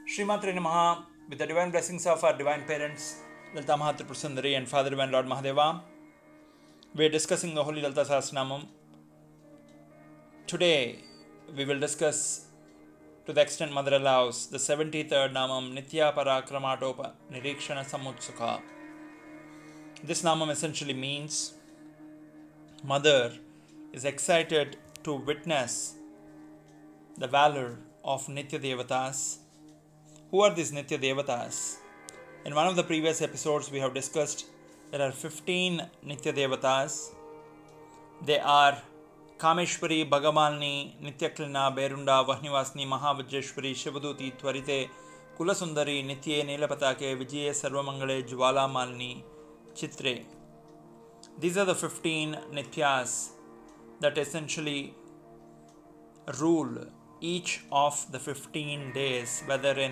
Srimatre Namaha, with the divine blessings of our divine parents, Lalita Mahatripur Sundari and Father Divine Lord Mahadeva, we are discussing the Holy Lalita Sahasranamam. Today, we will discuss, to the extent Mother allows, the 73rd Namam Nitya Parakramatopa Nirikshana Samutsukha. This Namam essentially means Mother is excited to witness the valor of Nitya Devatas. Who are these Nitya Devatas? In one of the previous episodes, we have discussed there are 15 Nitya Devatas. They are Kameshwari, Bhagamalni, Nityaklina, Berunda, Vahnivasni, Mahavajeshwari, Shivaduti, Twarite, Kulasundari, Nitye, Nilapatake, Vijaye, Sarvamangale, Jwala Malni, Chitre. These are the 15 Nityas that essentially rule each of the 15 days, whether in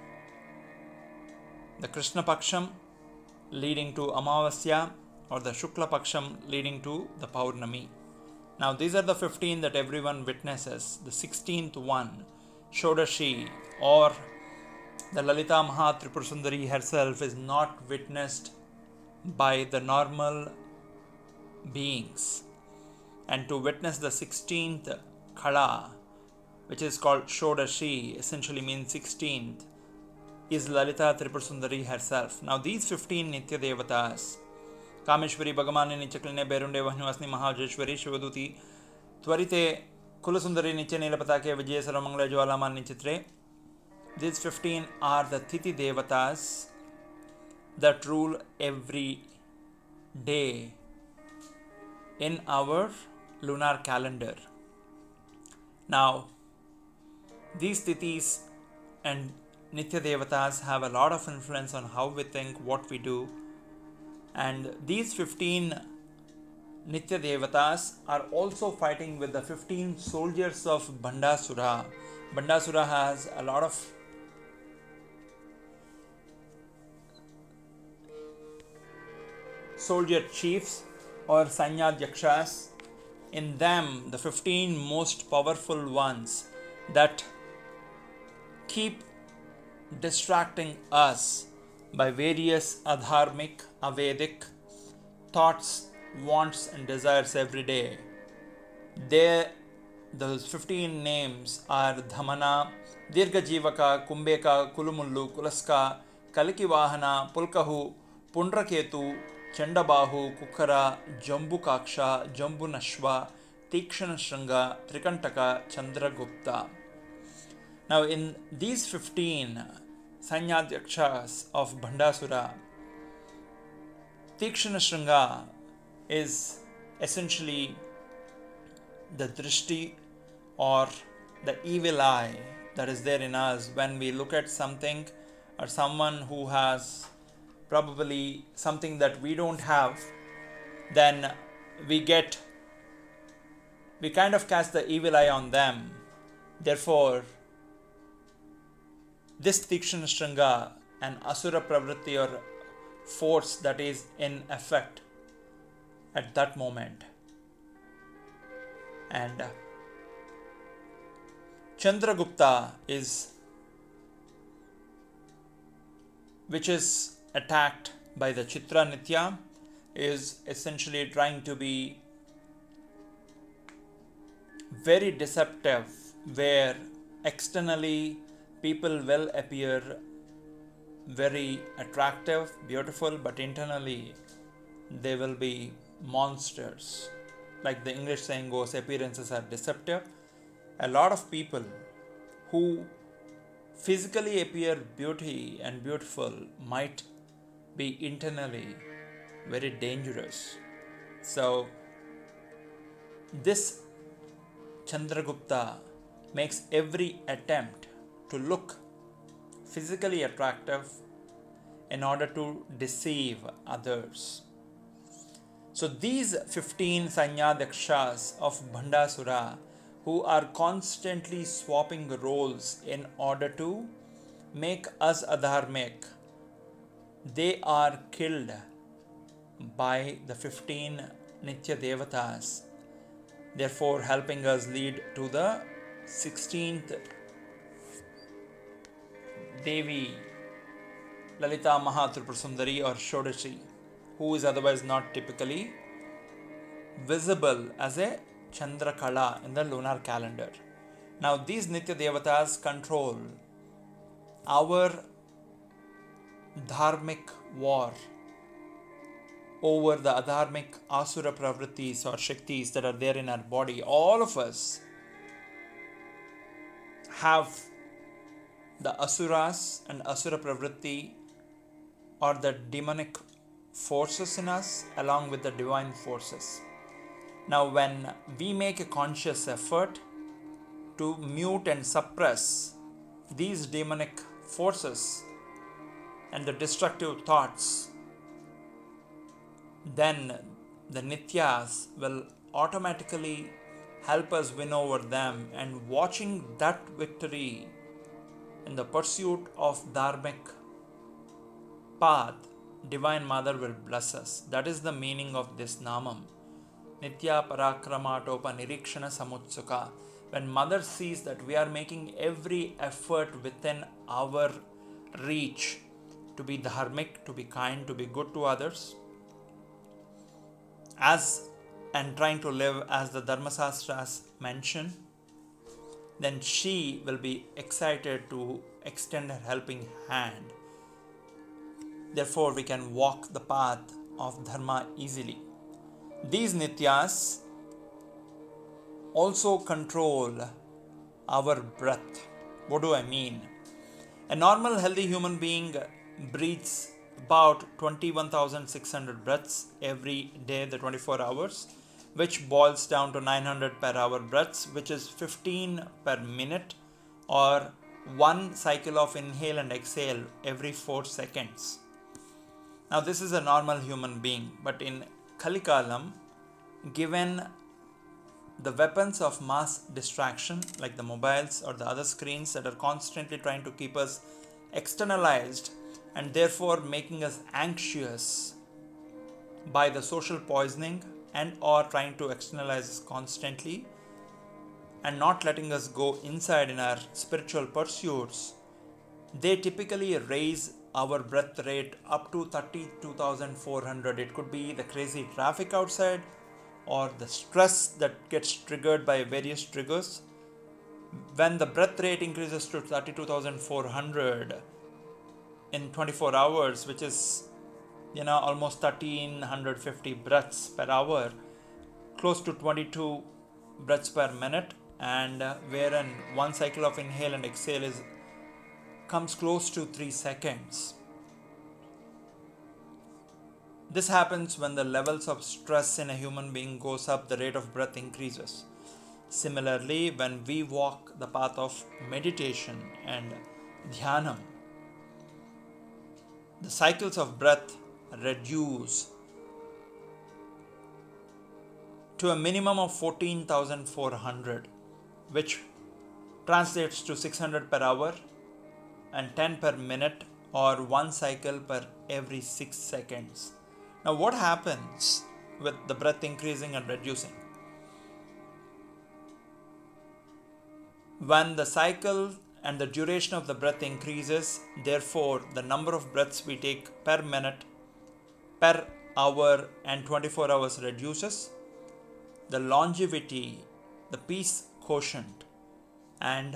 the Krishna Paksham leading to Amavasya or the Shukla Paksham leading to the Paurnami. Now these are the 15 that everyone witnesses. The 16th one, Shodashi, or the Lalita Mahatripur Sundari herself, is not witnessed by the normal beings. And to witness the 16th Kala, which is called Shodashi, essentially means 16th, is Lalita Tripur Sundari herself. Now these 15 Nitya Devatas, Kameshwari, Bhagamani, Nityaklina, Berunde, Vahnivasni, Mahavajeshwari, Shivaduti, Twarite, Kulasundari, Nitya Nilapatake, Vijaya, Sarvamangala, Jwalamalni, Chitre. These 15 are the Tithi Devatas that rule every day in our lunar calendar. Now, these Tithis and Nitya Devatas have a lot of influence on how we think, what we do. And these 15 Nitya Devatas are also fighting with the 15 soldiers of Bandasura. Bandasura has a lot of soldier chiefs or Sanyadhyakshas. In them, the 15 most powerful ones that keep distracting us by various adharmic, avedic thoughts, wants and desires every day. Those 15 names are Dhamana, Dirghajivaka, Kumbeka, Kulumullu, Kulaska, Kalikivahana, Pulkahu, Pundraketu, Chandabahu, Kukara, Jambukaksha, Jambunashva, Tikshana Trikantaka, Chandragupta. Now in these 15 Sanyadhyakshas of Bandasura, Tikshana is essentially the drishti or the evil eye that is there in us when we look at something or someone who has probably something that we don't have. Then we kind of cast the evil eye on them. Therefore, this Tikshana Shranga, an Asura Pravritti or force that is in effect at that moment. And Chandragupta which is attacked by the Chitra Nitya, is essentially trying to be very deceptive, where externally people will appear very attractive, beautiful, but internally they will be monsters. Like the English saying goes, appearances are deceptive. A lot of people who physically appear beauty and beautiful might be internally very dangerous. So this Chandragupta makes every attempt to look physically attractive in order to deceive others. So these 15 Sanyadhyakshas of Bandasura, who are constantly swapping roles in order to make us adharmic, they are killed by the 15 Nitya Devatas, therefore helping us lead to the 16th Devi Lalita Mahatripurasundari or Shodashi, who is otherwise not typically visible as a Chandrakala in the lunar calendar. Now these Nitya Devatas control our dharmic war over the adharmic asura pravrittis or shaktis that are there in our body. All of us have the asuras and asura pravritti or the demonic forces in us along with the divine forces. Now when we make a conscious effort to mute and suppress these demonic forces and the destructive thoughts, then the Nityas will automatically help us win over them, and watching that victory in the pursuit of dharmic path, Divine Mother will bless us. That is the meaning of this Namam. Nitya Parakramaatopa Nirikshana Samutsuka. When Mother sees that we are making every effort within our reach to be dharmic, to be kind, to be good to others, and trying to live as the Dharmasastras mention, then she will be excited to extend her helping hand. Therefore, we can walk the path of Dharma easily. These Nityas also control our breath. What do I mean? A normal healthy human being breathes about 21,600 breaths every day, the 24 hours, which boils down to 900 per hour breaths, which is 15 per minute, or one cycle of inhale and exhale every 4 seconds. Now this is a normal human being, but in Kalikalam, given the weapons of mass distraction like the mobiles or the other screens that are constantly trying to keep us externalized and therefore making us anxious by the social poisoning and or trying to externalize us constantly and not letting us go inside in our spiritual pursuits, they typically raise our breath rate up to 32,400. It could be the crazy traffic outside or the stress that gets triggered by various triggers. When the breath rate increases to 32,400 in 24 hours, which is almost 1350 breaths per hour, close to 22 breaths per minute, and wherein one cycle of inhale and exhale comes close to 3 seconds. This happens when the levels of stress in a human being goes up, the rate of breath increases. Similarly, when we walk the path of meditation and dhyanam, the cycles of breath reduce to a minimum of 14,400, which translates to 600 per hour and 10 per minute, or one cycle per every 6 seconds. Now, what happens with the breath increasing and reducing? When the cycle and the duration of the breath increases, therefore, the number of breaths we take per minute, per hour, and 24 hours reduces. The longevity, the peace quotient, and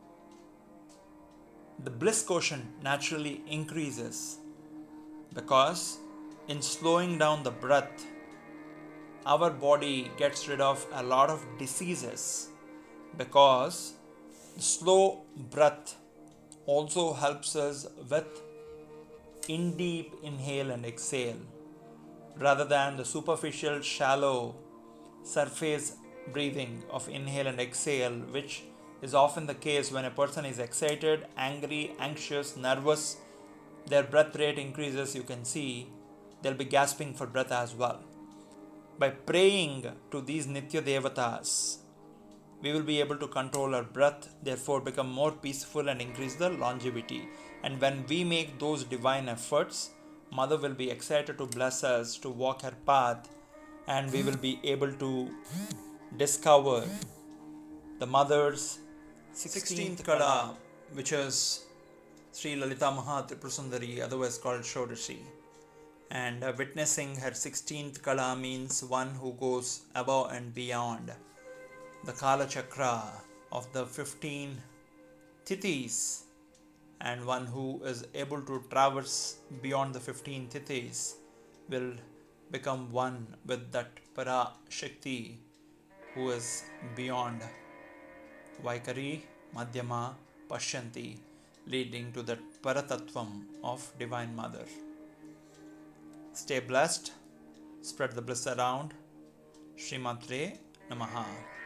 the bliss quotient naturally increases, because in slowing down the breath, our body gets rid of a lot of diseases, because slow breath also helps us with in deep inhale and exhale rather than the superficial shallow surface breathing of inhale and exhale, which is often the case when a person is excited, angry, anxious, nervous. Their breath rate increases. You can see they'll be gasping for breath as well. By praying to these Nitya Devatas, we will be able to control our breath, therefore become more peaceful and increase the longevity. And when we make those divine efforts, Mother will be excited to bless us to walk her path, and we will be able to discover the Mother's 16th Kala, which is Sri Lalita Mahatripurasundari, otherwise called Shodashi. And witnessing her 16th Kala means one who goes above and beyond the Kala Chakra of the 15 Tithis, and one who is able to traverse beyond the 15 Tithis will become one with that Para Shakti who is beyond Vaikari, Madhyama, Pashyanti, leading to that Paratattvam of Divine Mother. Stay blessed, spread the bliss around. Srimatre Namaha.